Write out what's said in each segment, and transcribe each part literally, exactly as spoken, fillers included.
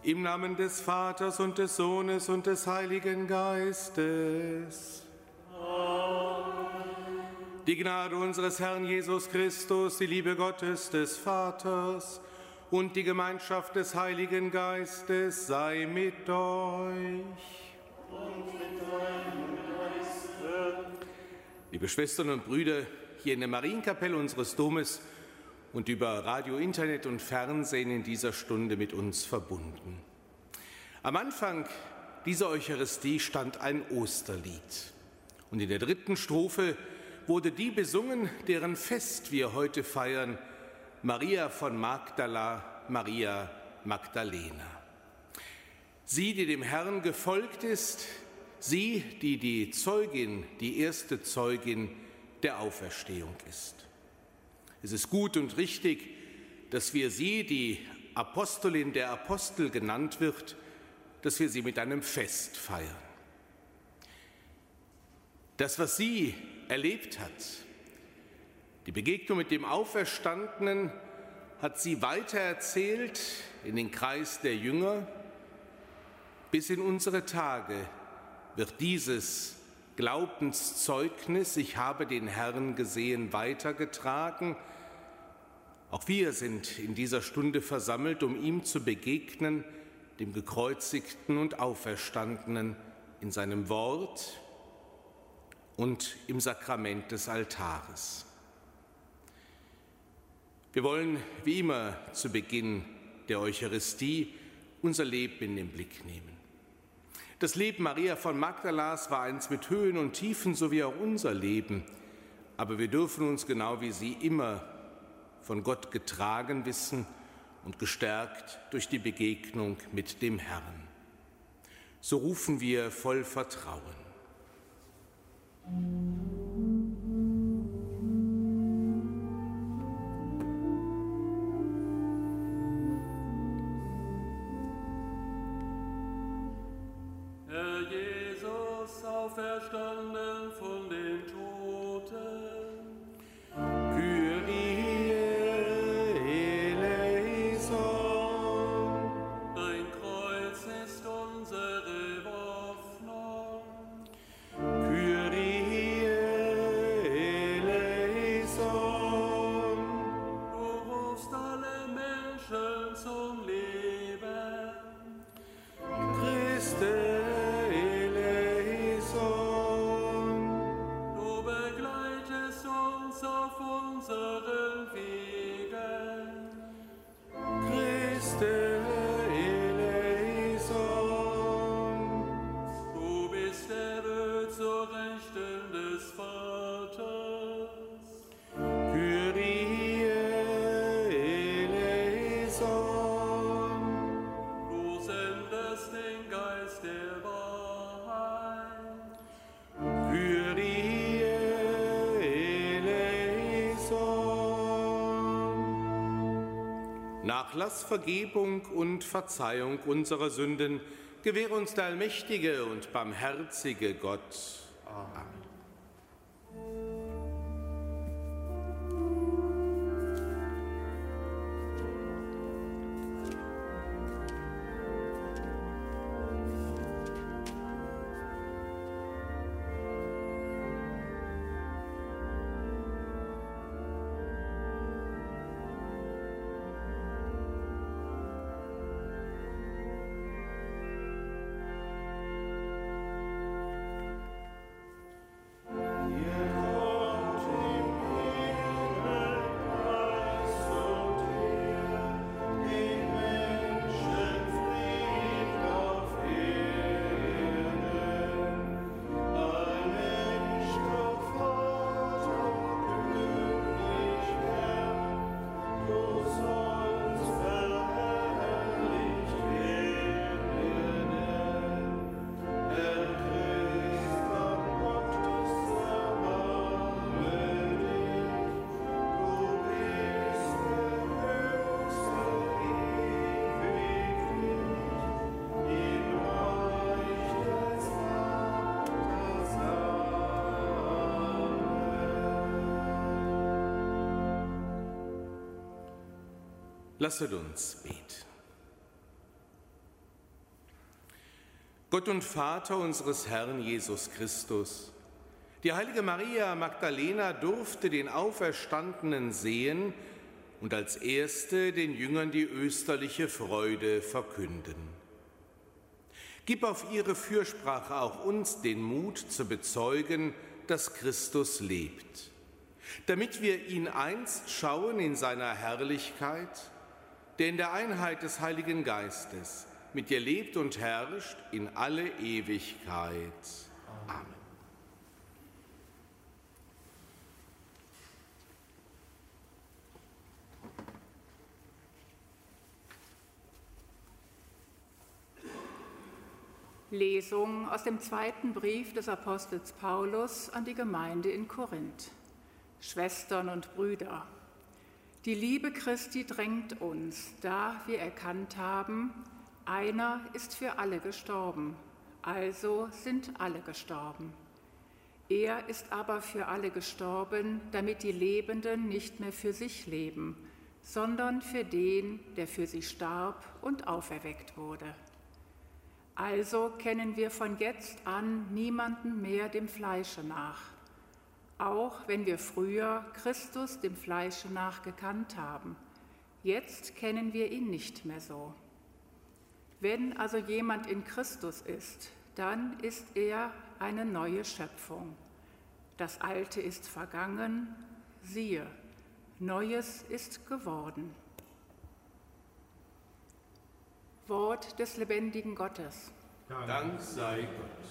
Im Namen des Vaters und des Sohnes und des Heiligen Geistes. Amen. Die Gnade unseres Herrn Jesus Christus, die Liebe Gottes des Vaters und die Gemeinschaft des Heiligen Geistes sei mit euch. Und mit deinem Geiste. Liebe Schwestern und Brüder, hier in der Marienkapelle unseres Domes und über Radio, Internet und Fernsehen in dieser Stunde mit uns verbunden. Am Anfang dieser Eucharistie stand ein Osterlied. Und in der dritten Strophe wurde die besungen, deren Fest wir heute feiern, Maria von Magdala, Maria Magdalena. Sie, die dem Herrn gefolgt ist, sie, die die Zeugin, die erste Zeugin der Auferstehung ist. Es ist gut und richtig, dass wir sie, die Apostelin der Apostel genannt wird, dass wir sie mit einem Fest feiern. Das, was sie erlebt hat, die Begegnung mit dem Auferstandenen, hat sie weitererzählt in den Kreis der Jünger. Bis in unsere Tage wird dieses Glaubenszeugnis, ich habe den Herrn gesehen, weitergetragen. Auch wir sind in dieser Stunde versammelt, um ihm zu begegnen, dem Gekreuzigten und Auferstandenen, in seinem Wort und im Sakrament des Altares. Wir wollen, wie immer zu Beginn der Eucharistie, unser Leben in den Blick nehmen. Das Leben Maria von Magdalas war eins mit Höhen und Tiefen, so wie auch unser Leben. Aber wir dürfen uns genau wie sie immer von Gott getragen wissen und gestärkt durch die Begegnung mit dem Herrn. So rufen wir voll Vertrauen. Herr Jesus, auferstanden von den Toten, Kyrie eleison. dein Kreuz ist unsere Hoffnung. Kyrie eleison. Du rufst alle Menschen zum Leben. Christe eleison. Du begleitest uns auf unseren Wegen. Christe eleison. Du bist erhöht zur Rechten des Vaters. Kyrie eleison. Du sendest den Geist der Wahrheit. Kyrie eleison. Nachlass, Vergebung und Verzeihung unserer Sünden gewähre uns der allmächtige und barmherzige Gott. Amen. Lasset uns beten. Gott und Vater unseres Herrn Jesus Christus, die heilige Maria Magdalena durfte den Auferstandenen sehen und als erste den Jüngern die österliche Freude verkünden. Gib auf ihre Fürsprache auch uns den Mut zu bezeugen, dass Christus lebt, damit wir ihn einst schauen in seiner Herrlichkeit, der in der Einheit des Heiligen Geistes mit dir lebt und herrscht in alle Ewigkeit. Amen. Lesung aus dem zweiten Brief des Apostels Paulus an die Gemeinde in Korinth. Schwestern und Brüder, die Liebe Christi drängt uns, da wir erkannt haben, einer ist für alle gestorben, also sind alle gestorben. Er ist aber für alle gestorben, damit die Lebenden nicht mehr für sich leben, sondern für den, der für sie starb und auferweckt wurde. Also kennen wir von jetzt an niemanden mehr dem Fleische nach, auch wenn wir früher Christus dem Fleische nach gekannt haben. Jetzt kennen wir ihn nicht mehr so. Wenn also jemand in Christus ist, dann ist er eine neue Schöpfung. Das Alte ist vergangen, siehe, Neues ist geworden. Wort des lebendigen Gottes. Dank sei Gott.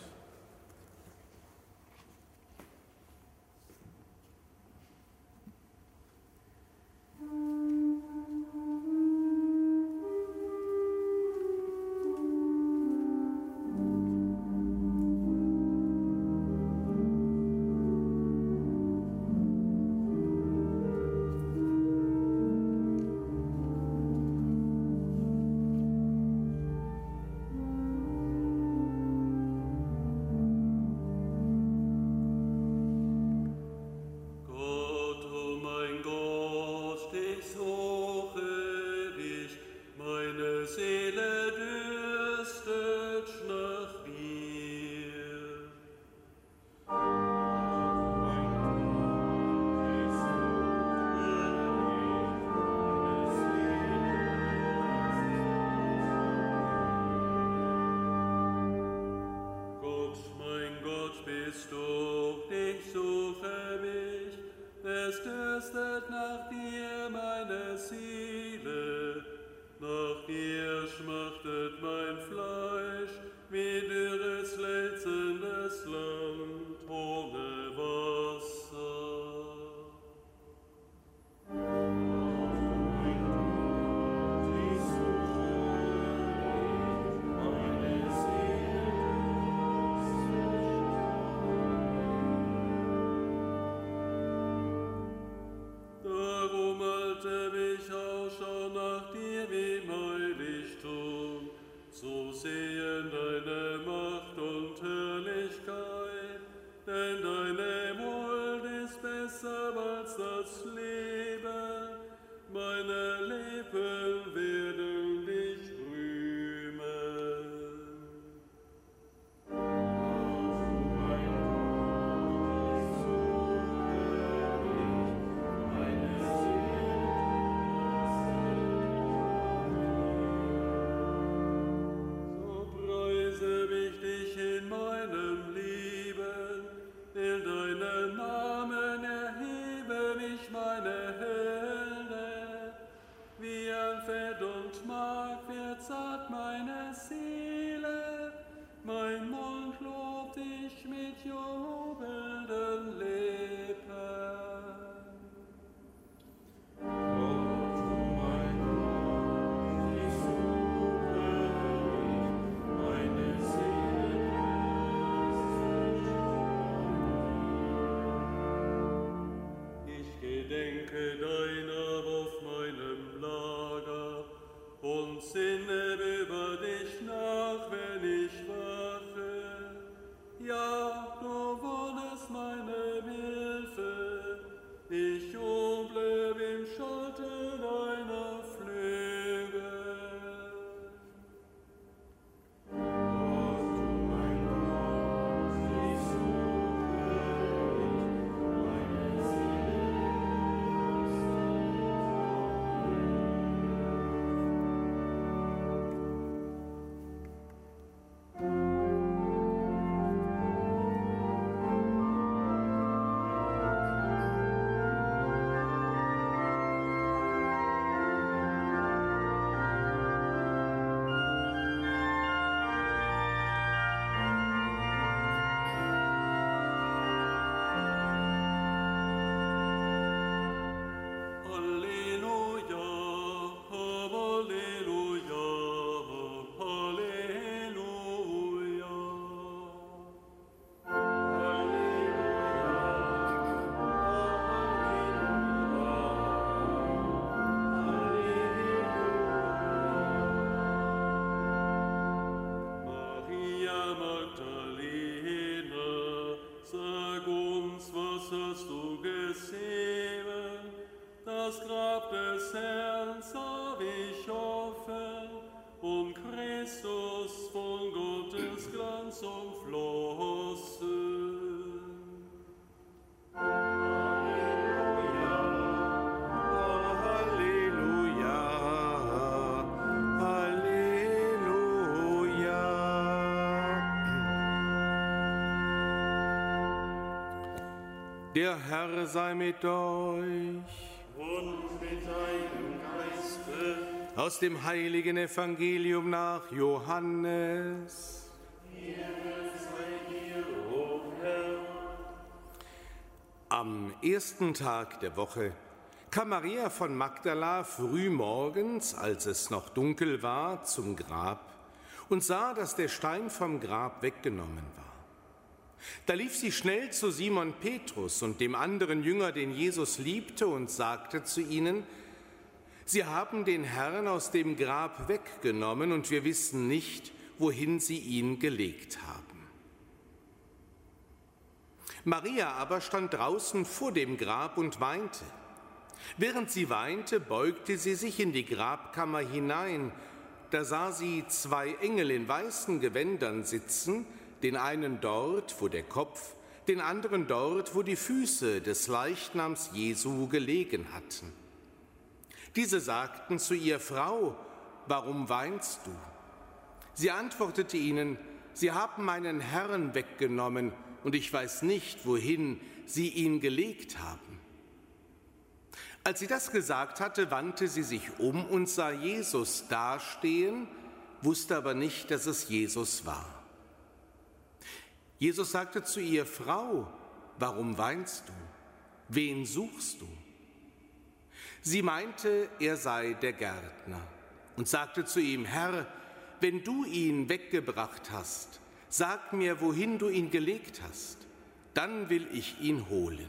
das Grab des Herrn sah ich offen, und Christus von Gottes Glanz umflossen. Der Herr sei mit euch. Und mit deinem Geiste. Aus dem heiligen Evangelium nach Johannes. Ehre sei dir, o Herr. Am ersten Tag der Woche kam Maria von Magdala früh morgens, als es noch dunkel war, zum Grab und sah, dass der Stein vom Grab weggenommen war. Da lief sie schnell zu Simon Petrus und dem anderen Jünger, den Jesus liebte, und sagte zu ihnen: Sie haben den Herrn aus dem Grab weggenommen, und wir wissen nicht, wohin sie ihn gelegt haben. Maria aber stand draußen vor dem Grab und weinte. Während sie weinte, beugte sie sich in die Grabkammer hinein. Da sah sie zwei Engel in weißen Gewändern sitzen, den einen dort, wo der Kopf, den anderen dort, wo die Füße des Leichnams Jesu gelegen hatten. Diese sagten zu ihr: Frau, warum weinst du? Sie antwortete ihnen: Sie haben meinen Herrn weggenommen, und ich weiß nicht, wohin sie ihn gelegt haben. Als sie das gesagt hatte, wandte sie sich um und sah Jesus dastehen, wusste aber nicht, dass es Jesus war. Jesus sagte zu ihr: Frau, warum weinst du? Wen suchst du? Sie meinte, er sei der Gärtner, und sagte zu ihm: Herr, wenn du ihn weggebracht hast, sag mir, wohin du ihn gelegt hast, dann will ich ihn holen.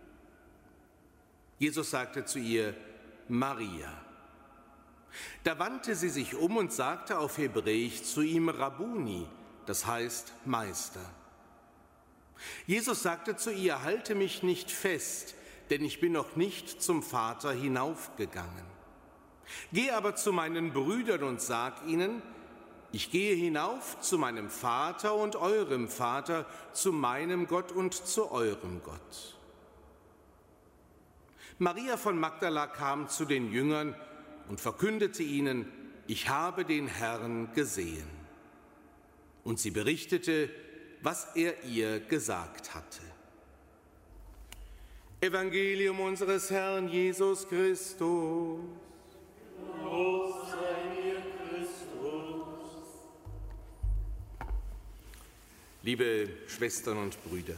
Jesus sagte zu ihr: Maria. Da wandte sie sich um und sagte auf Hebräisch zu ihm: Rabbuni, das heißt Meister. Jesus sagte zu ihr: Halte mich nicht fest, denn ich bin noch nicht zum Vater hinaufgegangen. Geh aber zu meinen Brüdern und sag ihnen: Ich gehe hinauf zu meinem Vater und eurem Vater, zu meinem Gott und zu eurem Gott. Maria von Magdala kam zu den Jüngern und verkündete ihnen: Ich habe den Herrn gesehen. Und sie berichtete, was er ihr gesagt hatte. Evangelium unseres Herrn Jesus Christus. Lob sei dir, Christus. Liebe Schwestern und Brüder,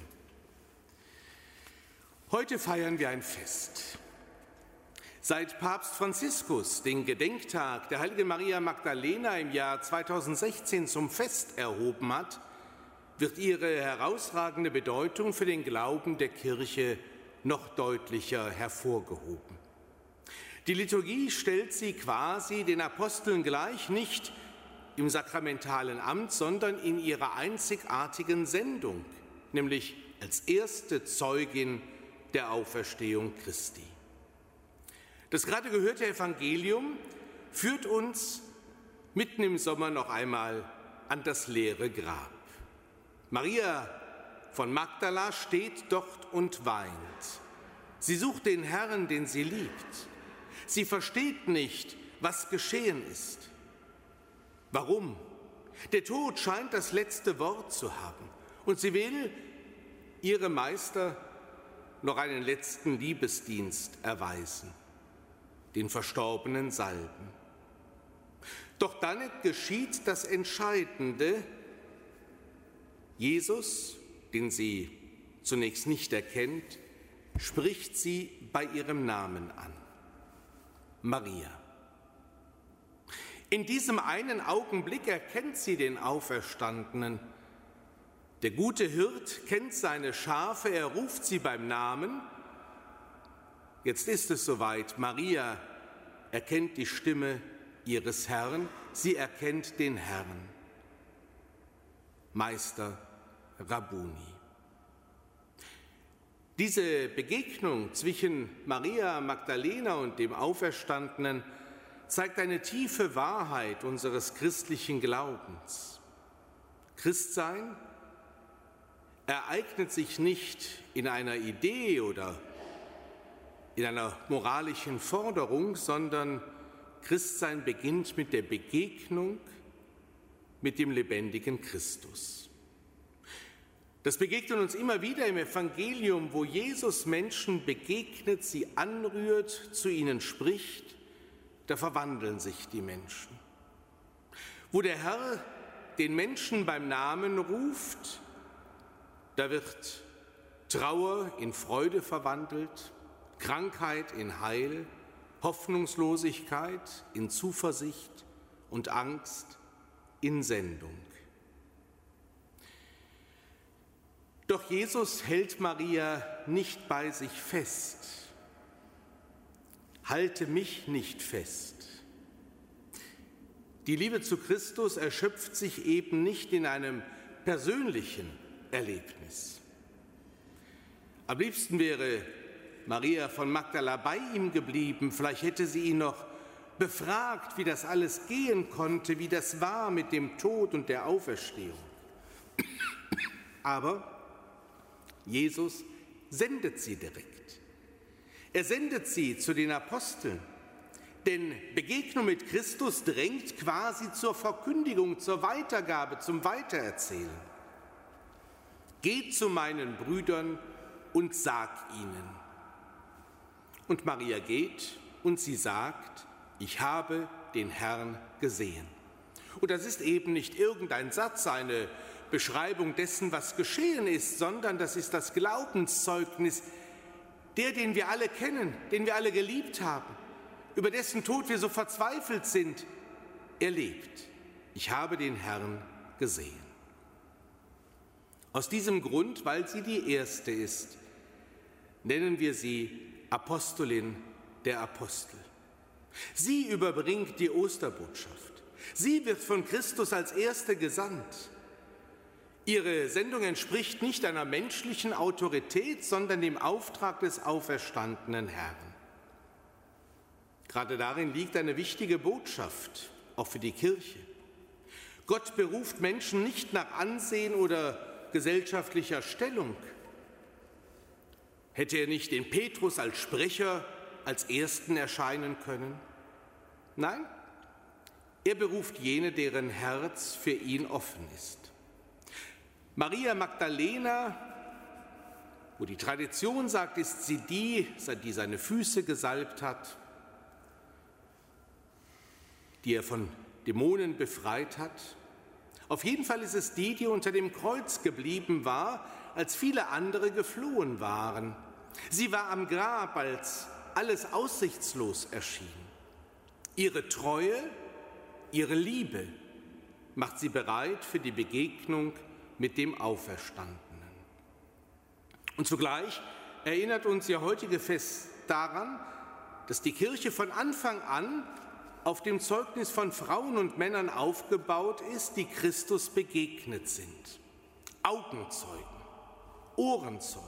heute feiern wir ein Fest. Seit Papst Franziskus den Gedenktag der heiligen Maria Magdalena im Jahr zweitausendsechzehn zum Fest erhoben hat, wird ihre herausragende Bedeutung für den Glauben der Kirche noch deutlicher hervorgehoben. Die Liturgie stellt sie quasi den Aposteln gleich, nicht im sakramentalen Amt, sondern in ihrer einzigartigen Sendung, nämlich als erste Zeugin der Auferstehung Christi. Das gerade gehörte Evangelium führt uns mitten im Sommer noch einmal an das leere Grab. Maria von Magdala steht dort und weint. Sie sucht den Herrn, den sie liebt. Sie versteht nicht, was geschehen ist. Warum? Der Tod scheint das letzte Wort zu haben. Und sie will ihrem Meister noch einen letzten Liebesdienst erweisen, den Verstorbenen salben. Doch dann geschieht das Entscheidende. Jesus, den sie zunächst nicht erkennt, spricht sie bei ihrem Namen an: Maria. In diesem einen Augenblick erkennt sie den Auferstandenen. Der gute Hirt kennt seine Schafe, er ruft sie beim Namen. Jetzt ist es soweit. Maria erkennt die Stimme ihres Herrn, sie erkennt den Herrn. Meister, Rabbuni. Diese Begegnung zwischen Maria Magdalena und dem Auferstandenen zeigt eine tiefe Wahrheit unseres christlichen Glaubens. Christsein ereignet sich nicht in einer Idee oder in einer moralischen Forderung, sondern Christsein beginnt mit der Begegnung mit dem lebendigen Christus. Das begegnet uns immer wieder im Evangelium, wo Jesus Menschen begegnet, sie anrührt, zu ihnen spricht, da verwandeln sich die Menschen. Wo der Herr den Menschen beim Namen ruft, da wird Trauer in Freude verwandelt, Krankheit in Heil, Hoffnungslosigkeit in Zuversicht und Angst in Sendung. Doch Jesus hält Maria nicht bei sich fest. Halte mich nicht fest. Die Liebe zu Christus erschöpft sich eben nicht in einem persönlichen Erlebnis. Am liebsten wäre Maria von Magdala bei ihm geblieben. Vielleicht hätte sie ihn noch befragt, wie das alles gehen konnte, wie das war mit dem Tod und der Auferstehung. Aber Jesus sendet sie direkt. Er sendet sie zu den Aposteln, denn Begegnung mit Christus drängt quasi zur Verkündigung, zur Weitergabe, zum Weitererzählen. Geht zu meinen Brüdern und sag ihnen. Und Maria geht und sie sagt, ich habe den Herrn gesehen. Und das ist eben nicht irgendein Satz, eine Beschreibung dessen, was geschehen ist, sondern das ist das Glaubenszeugnis, der, den wir alle kennen, den wir alle geliebt haben, über dessen Tod wir so verzweifelt sind. Er lebt. Ich habe den Herrn gesehen. Aus diesem Grund, weil sie die Erste ist, nennen wir sie Apostolin der Apostel. Sie überbringt die Osterbotschaft. Sie wird von Christus als Erste gesandt. Ihre Sendung entspricht nicht einer menschlichen Autorität, sondern dem Auftrag des auferstandenen Herrn. Gerade darin liegt eine wichtige Botschaft, auch für die Kirche. Gott beruft Menschen nicht nach Ansehen oder gesellschaftlicher Stellung. Hätte er nicht den Petrus als Sprecher als Ersten erscheinen können? Nein, er beruft jene, deren Herz für ihn offen ist. Maria Magdalena, wo die Tradition sagt, ist sie die, die seine Füße gesalbt hat, die er von Dämonen befreit hat. Auf jeden Fall ist es die, die unter dem Kreuz geblieben war, als viele andere geflohen waren. Sie war am Grab, als alles aussichtslos erschien. Ihre Treue, ihre Liebe macht sie bereit für die Begegnung mit dem Auferstandenen. Und zugleich erinnert uns ihr heutige Fest daran, dass die Kirche von Anfang an auf dem Zeugnis von Frauen und Männern aufgebaut ist, die Christus begegnet sind. Augenzeugen, Ohrenzeugen.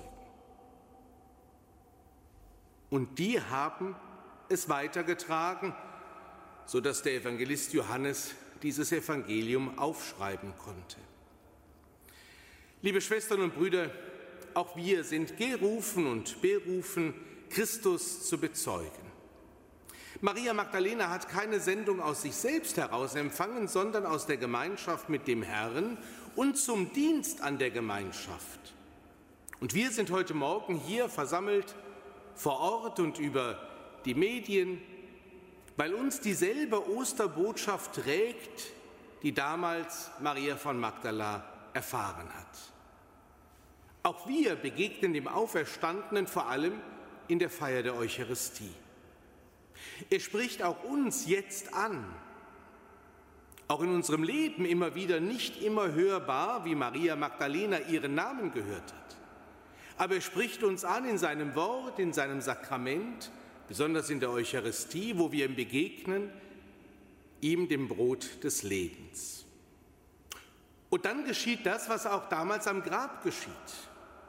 Und die haben es weitergetragen, sodass der Evangelist Johannes dieses Evangelium aufschreiben konnte. Liebe Schwestern und Brüder, auch wir sind gerufen und berufen, Christus zu bezeugen. Maria Magdalena hat keine Sendung aus sich selbst heraus empfangen, sondern aus der Gemeinschaft mit dem Herrn und zum Dienst an der Gemeinschaft. Und wir sind heute Morgen hier versammelt vor Ort und über die Medien, weil uns dieselbe Osterbotschaft trägt, die damals Maria von Magdala erfahren hat. Auch wir begegnen dem Auferstandenen vor allem in der Feier der Eucharistie. Er spricht auch uns jetzt an, auch in unserem Leben immer wieder nicht immer hörbar, wie Maria Magdalena ihren Namen gehört hat. Aber er spricht uns an in seinem Wort, in seinem Sakrament, besonders in der Eucharistie, wo wir ihm begegnen, ihm dem Brot des Lebens. Und dann geschieht das, was auch damals am Grab geschieht.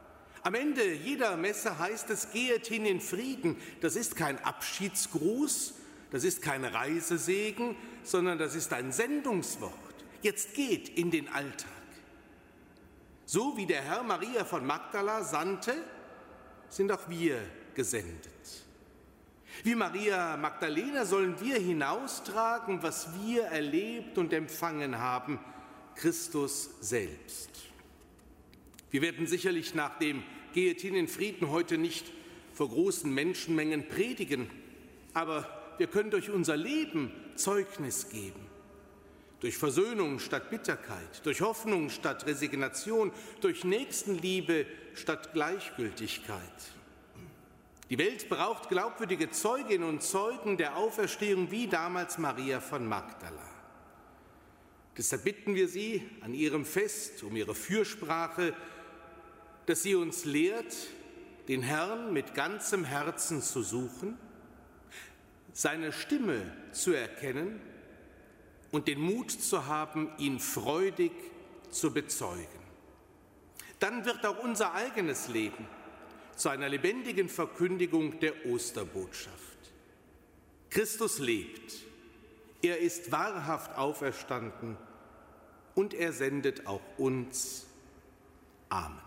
Am Ende jeder Messe heißt es, gehet hin in Frieden. Das ist kein Abschiedsgruß, das ist kein Reisesegen, sondern das ist ein Sendungswort. Jetzt geht in den Alltag. So wie der Herr Maria von Magdala sandte, sind auch wir gesendet. Wie Maria Magdalena sollen wir hinaustragen, was wir erlebt und empfangen haben, Christus selbst. Wir werden sicherlich nach dem Gehet hin in Frieden heute nicht vor großen Menschenmengen predigen, aber wir können durch unser Leben Zeugnis geben. Durch Versöhnung statt Bitterkeit, durch Hoffnung statt Resignation, durch Nächstenliebe statt Gleichgültigkeit. Die Welt braucht glaubwürdige Zeuginnen und Zeugen der Auferstehung wie damals Maria von Magdala. Deshalb bitten wir Sie an Ihrem Fest um Ihre Fürsprache, dass sie uns lehrt, den Herrn mit ganzem Herzen zu suchen, seine Stimme zu erkennen und den Mut zu haben, ihn freudig zu bezeugen. Dann wird auch unser eigenes Leben zu einer lebendigen Verkündigung der Osterbotschaft. Christus lebt, er ist wahrhaft auferstanden und er sendet auch uns. Amen.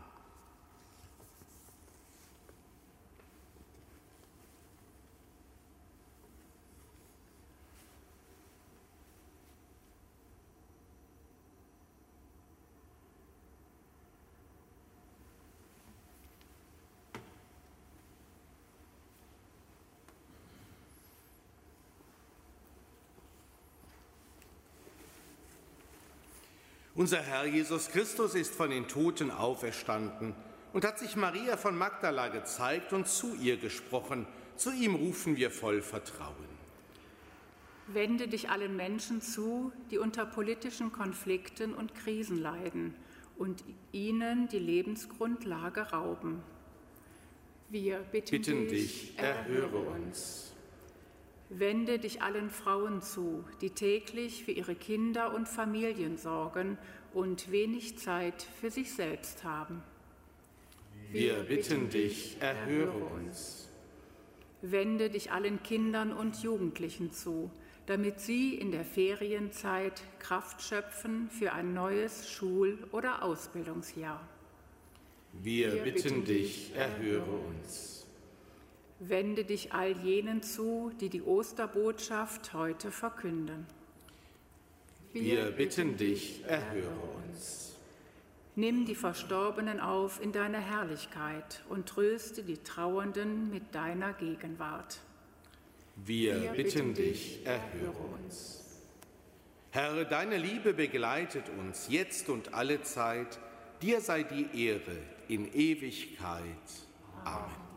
Unser Herr Jesus Christus ist von den Toten auferstanden und hat sich Maria von Magdala gezeigt und zu ihr gesprochen. Zu ihm rufen wir voll Vertrauen. Wende dich allen Menschen zu, die unter politischen Konflikten und Krisen leiden und ihnen die Lebensgrundlage rauben. Wir bitten, Bitten dich, dich, erhöre uns. Wende dich allen Frauen zu, die täglich für ihre Kinder und Familien sorgen und wenig Zeit für sich selbst haben. Wir bitten dich, erhöre uns. Wende dich allen Kindern und Jugendlichen zu, damit sie in der Ferienzeit Kraft schöpfen für ein neues Schul- oder Ausbildungsjahr. Wir, Wir bitten, bitten dich, erhöre uns. Wende dich all jenen zu, die die Osterbotschaft heute verkünden. Wir, Wir bitten dich, erhöre uns. Nimm die Verstorbenen auf in deiner Herrlichkeit und tröste die Trauernden mit deiner Gegenwart. Wir, Wir bitten dich, erhöre uns. Herr, deine Liebe begleitet uns jetzt und alle Zeit. Dir sei die Ehre in Ewigkeit. Amen.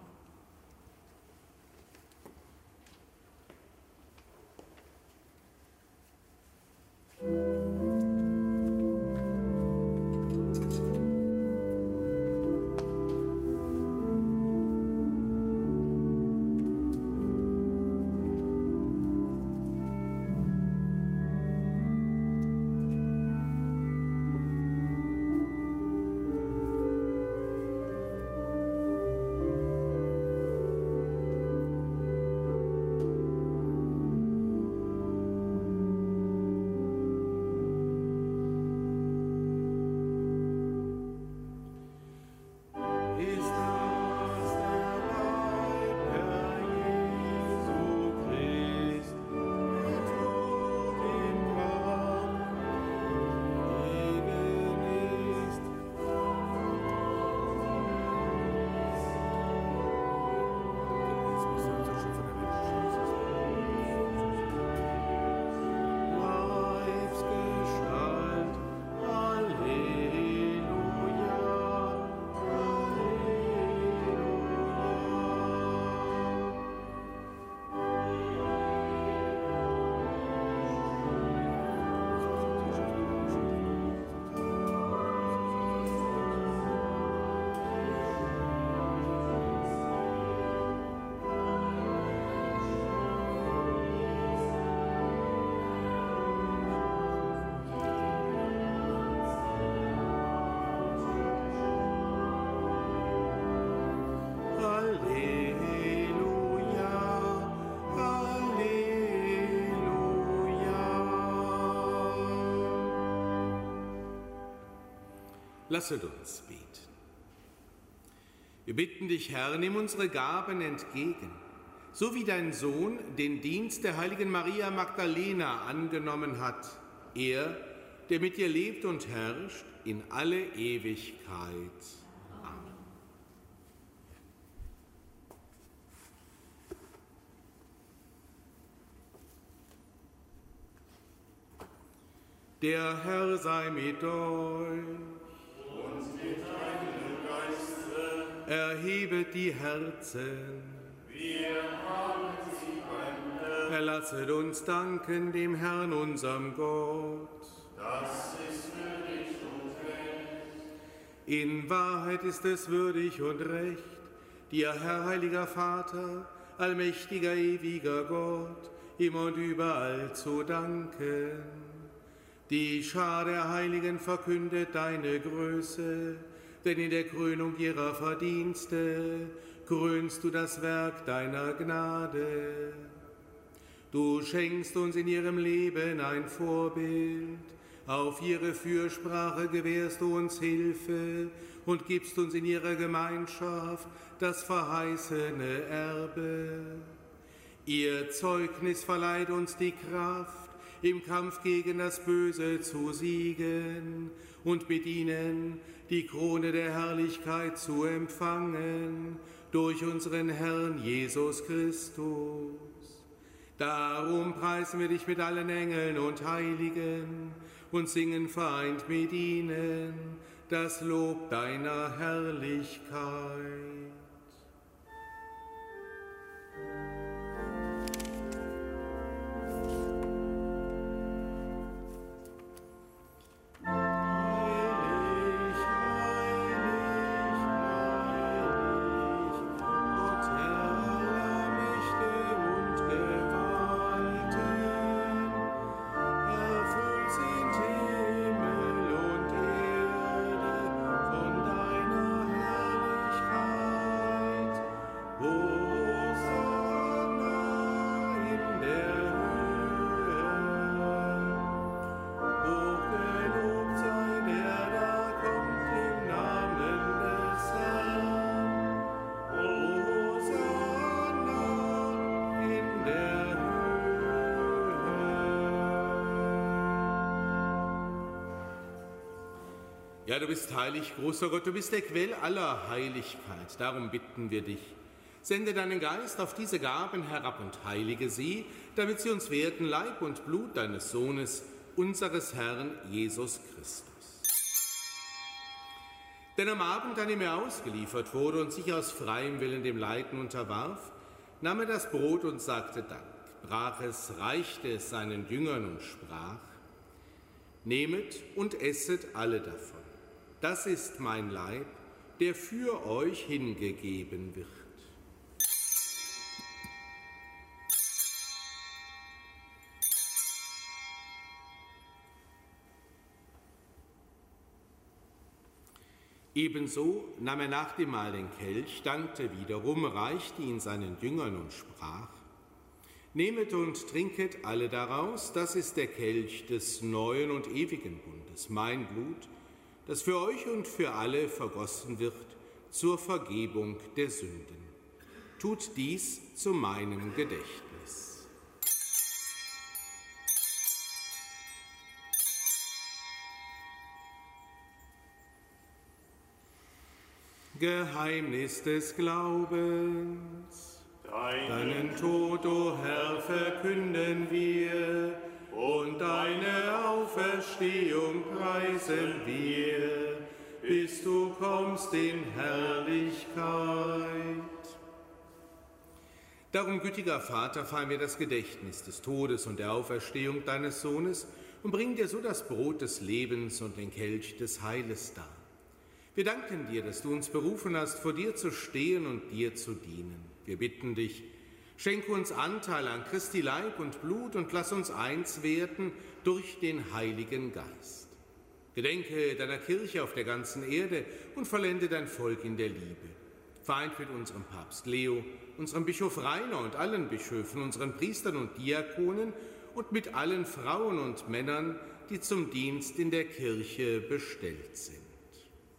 Lasset uns beten. Wir bitten dich, Herr, nimm unsere Gaben entgegen, so wie dein Sohn den Dienst der heiligen Maria Magdalena angenommen hat, er, der mit dir lebt und herrscht in alle Ewigkeit. Amen. Der Herr sei mit euch. Und mit deinem Geiste. Erhebet die Herzen. Wir haben sie beim Herrn. Erlasset uns danken dem Herrn, unserem Gott. Das ist würdig und recht. In Wahrheit ist es würdig und recht, dir, Herr, heiliger Vater, allmächtiger, ewiger Gott, immer und überall zu danken. Die Schar der Heiligen verkündet deine Größe, denn in der Krönung ihrer Verdienste krönst du das Werk deiner Gnade. Du schenkst uns in ihrem Leben ein Vorbild, auf ihre Fürsprache gewährst du uns Hilfe und gibst uns in ihrer Gemeinschaft das verheißene Erbe. Ihr Zeugnis verleiht uns die Kraft, im Kampf gegen das Böse zu siegen und mit ihnen die Krone der Herrlichkeit zu empfangen durch unseren Herrn Jesus Christus. Darum preisen wir dich mit allen Engeln und Heiligen und singen vereint mit ihnen das Lob deiner Herrlichkeit. Ja, du bist heilig, großer Gott, du bist der Quell aller Heiligkeit. Darum bitten wir dich, sende deinen Geist auf diese Gaben herab und heilige sie, damit sie uns werden, Leib und Blut deines Sohnes, unseres Herrn Jesus Christus. Denn am Abend, an dem er ausgeliefert wurde und sich aus freiem Willen dem Leiden unterwarf, nahm er das Brot und sagte Dank, brach es, reichte es seinen Jüngern und sprach: Nehmet und esset alle davon. Das ist mein Leib, der für euch hingegeben wird. Ebenso nahm er nach dem Mahl den Kelch, dankte wiederum, reichte ihn seinen Jüngern und sprach: Nehmet und trinket alle daraus, das ist der Kelch des neuen und ewigen Bundes, mein Blut, das für euch und für alle vergossen wird zur Vergebung der Sünden. Tut dies zu meinem Gedächtnis. Geheimnis des Glaubens. Deinen Tod, o Herr, verkünden wir, und deine Auferstehung preisen wir, bis du kommst in Herrlichkeit. Darum, gütiger Vater, feiern wir das Gedächtnis des Todes und der Auferstehung deines Sohnes und bringen dir so das Brot des Lebens und den Kelch des Heiles dar. Wir danken dir, dass du uns berufen hast, vor dir zu stehen und dir zu dienen. Wir bitten dich, schenke uns Anteil an Christi Leib und Blut und lass uns eins werden durch den Heiligen Geist. Gedenke deiner Kirche auf der ganzen Erde und vollende dein Volk in der Liebe. Vereint mit unserem Papst Leo, unserem Bischof Rainer und allen Bischöfen, unseren Priestern und Diakonen und mit allen Frauen und Männern, die zum Dienst in der Kirche bestellt sind.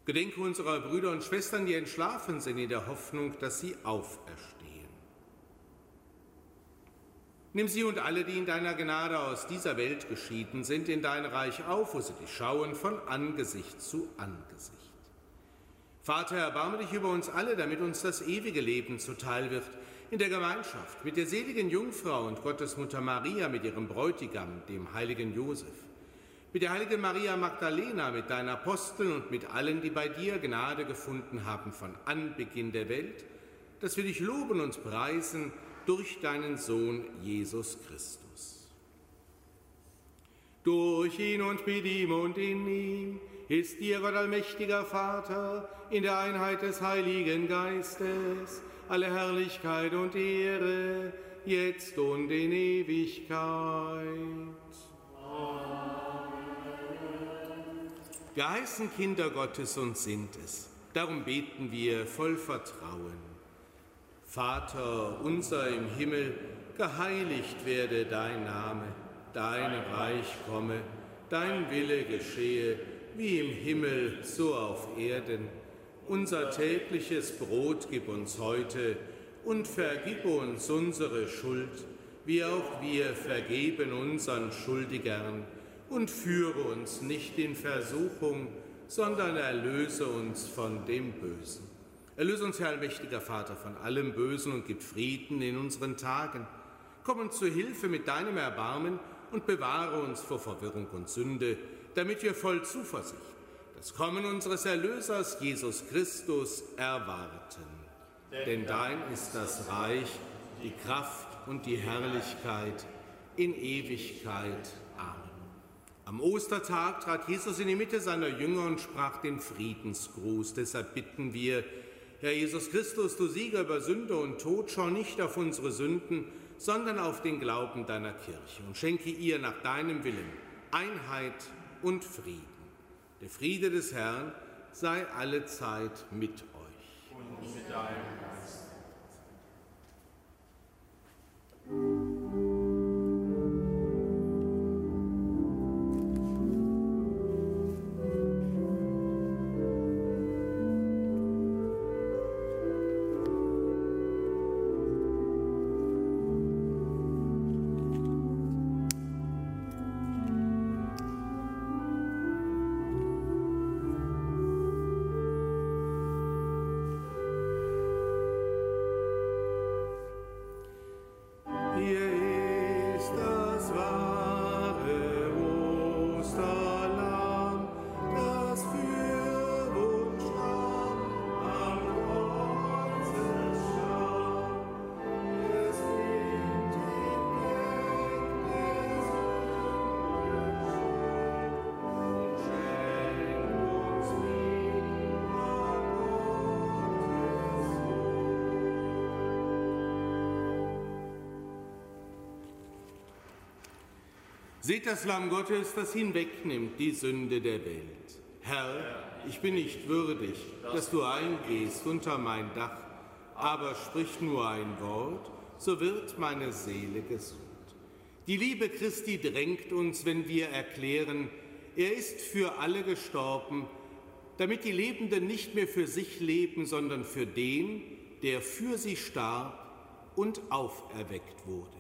Gedenke unserer Brüder und Schwestern, die entschlafen sind, in der Hoffnung, dass sie auferstehen. Nimm sie und alle, die in deiner Gnade aus dieser Welt geschieden sind, in dein Reich auf, wo sie dich schauen, von Angesicht zu Angesicht. Vater, erbarme dich über uns alle, damit uns das ewige Leben zuteil wird, in der Gemeinschaft mit der seligen Jungfrau und Gottesmutter Maria, mit ihrem Bräutigam, dem heiligen Josef, mit der heiligen Maria Magdalena, mit deinen Aposteln und mit allen, die bei dir Gnade gefunden haben von Anbeginn der Welt, dass wir dich loben und preisen durch deinen Sohn Jesus Christus. Durch ihn und mit ihm und in ihm ist dir, Gott allmächtiger Vater, in der Einheit des Heiligen Geistes, alle Herrlichkeit und Ehre, jetzt und in Ewigkeit. Wir heißen Kinder Gottes und sind es. Darum beten wir voll Vertrauen. Vater unser im Himmel, geheiligt werde dein Name, dein Reich komme, dein Wille geschehe, wie im Himmel, so auf Erden. Unser tägliches Brot gib uns heute und vergib uns unsere Schuld, wie auch wir vergeben unseren Schuldigern. Und führe uns nicht in Versuchung, sondern erlöse uns von dem Bösen. Erlöse uns, Herr allmächtiger Vater, von allem Bösen und gib Frieden in unseren Tagen. Komm uns zu Hilfe mit deinem Erbarmen und bewahre uns vor Verwirrung und Sünde, damit wir voll Zuversicht das Kommen unseres Erlösers, Jesus Christus, erwarten. Denn dein ist das Reich, die Kraft und die Herrlichkeit in Ewigkeit. Amen. Am Ostertag trat Jesus in die Mitte seiner Jünger und sprach den Friedensgruß. Deshalb bitten wir, Herr Jesus Christus, du Sieger über Sünde und Tod, schau nicht auf unsere Sünden, sondern auf den Glauben deiner Kirche und schenke ihr nach deinem Willen Einheit und Frieden. Der Friede des Herrn sei allezeit mit euch. Und mit deinem Geist. Seht das Lamm Gottes, das hinwegnimmt die Sünde der Welt. Herr, ich bin nicht würdig, dass du eingehst unter mein Dach, aber sprich nur ein Wort, so wird meine Seele gesund. Die Liebe Christi drängt uns, wenn wir erklären, er ist für alle gestorben, damit die Lebenden nicht mehr für sich leben, sondern für den, der für sie starb und auferweckt wurde.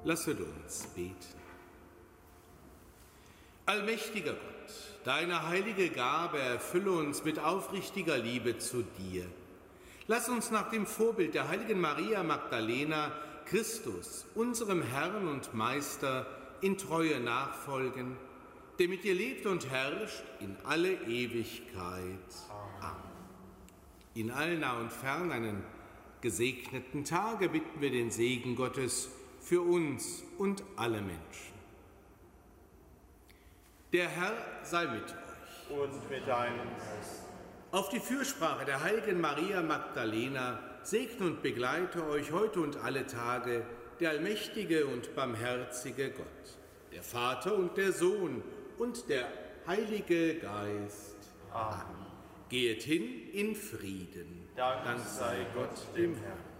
Lasset uns beten. Allmächtiger Gott, deine heilige Gabe erfülle uns mit aufrichtiger Liebe zu dir. Lass uns nach dem Vorbild der heiligen Maria Magdalena Christus, unserem Herrn und Meister, in Treue nachfolgen, der mit dir lebt und herrscht in alle Ewigkeit. Amen. In all nah und fern einen gesegneten Tage bitten wir den Segen Gottes für uns und alle Menschen. Der Herr sei mit euch. Und mit deinem Geist. Auf die Fürsprache der heiligen Maria Magdalena segne und begleite euch heute und alle Tage der allmächtige und barmherzige Gott, der Vater und der Sohn und der Heilige Geist. Amen. Geht hin in Frieden. Dank sei Gott dem Herrn.